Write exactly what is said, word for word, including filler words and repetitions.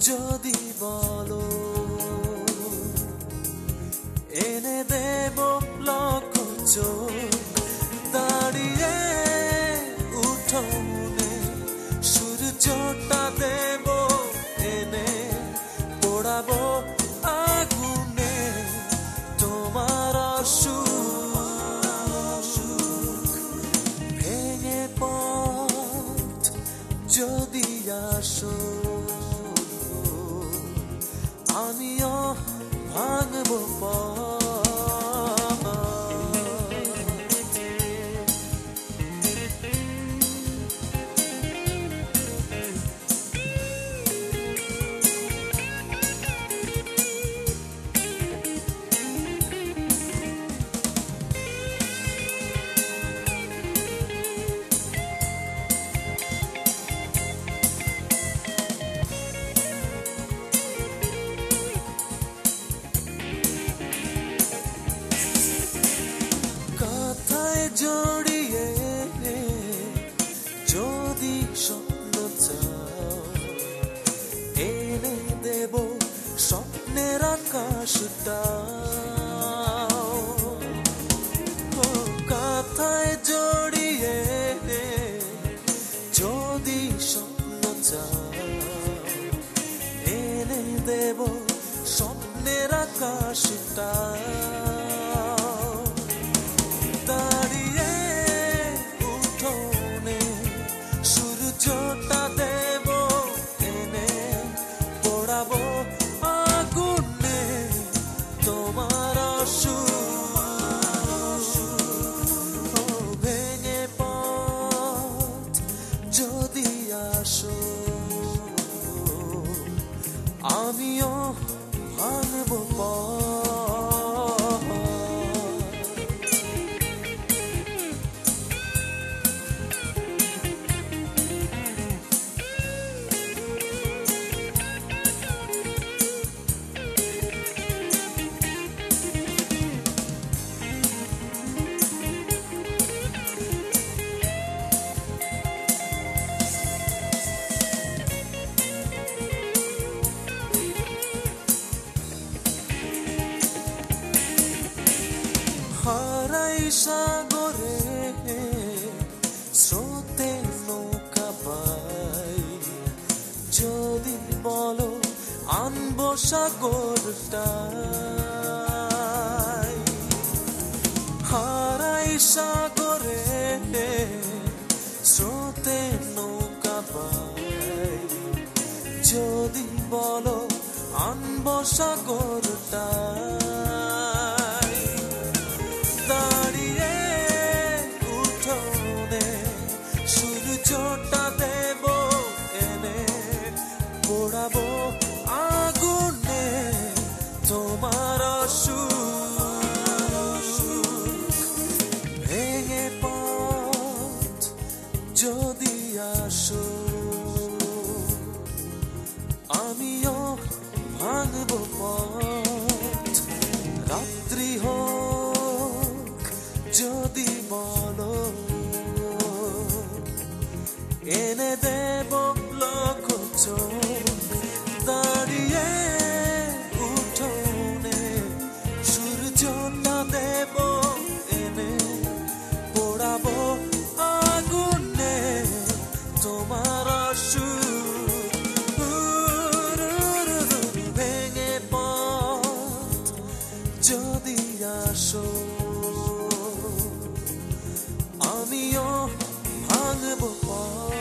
যদি বলো এনে দেব লক্ষ চোখ দাঁড়িয়ে উঠোনে সূর্যটা দেব এনে পোড়াবো আগুনে তোমার অসুখ ভেঙে পথ যদি আসো আমিও ভাঙবো পথ জড়িয়ে যদি স্বপ্ন চাও এনে দেব স্বপ্নের আকাশটা কথায় জড়িয়ে যদি স্বপ্ন চাও এনে দেব স্বপ্নের আকাশটা দাঁড়িয়ে উঠোনে সূর্যটা দেব এনে পোড়াবো আগুনে তোমার অসুখ ভেঙে পথ যদি আসো আমিও ভাঙবো পথ হারাই সাগরে স্রোতে নৌকা পাই যদি বলো আনবো সাগরটা হারাই সাগরে স্রোতে নৌকা পাই যদি বলো আনবো সাগরটা দাঁড়িয়ে উঠোনে সূর্যটা দেব এনে পোড়াবো আগুনে তোমার অসুখ ভেঙে পথ যদি আসো আমিও ভাঙবো পথ রাত্রি হোক যদি বলো এনে দেব লক্ষ চোখ দাঁড়িয়ে উঠোনে সূর্যটা দেব এনে পোড়াবো আগুনে তোমার অসুখ ভেঙে পথ যদি আসো আমিও ভাঙবো পথ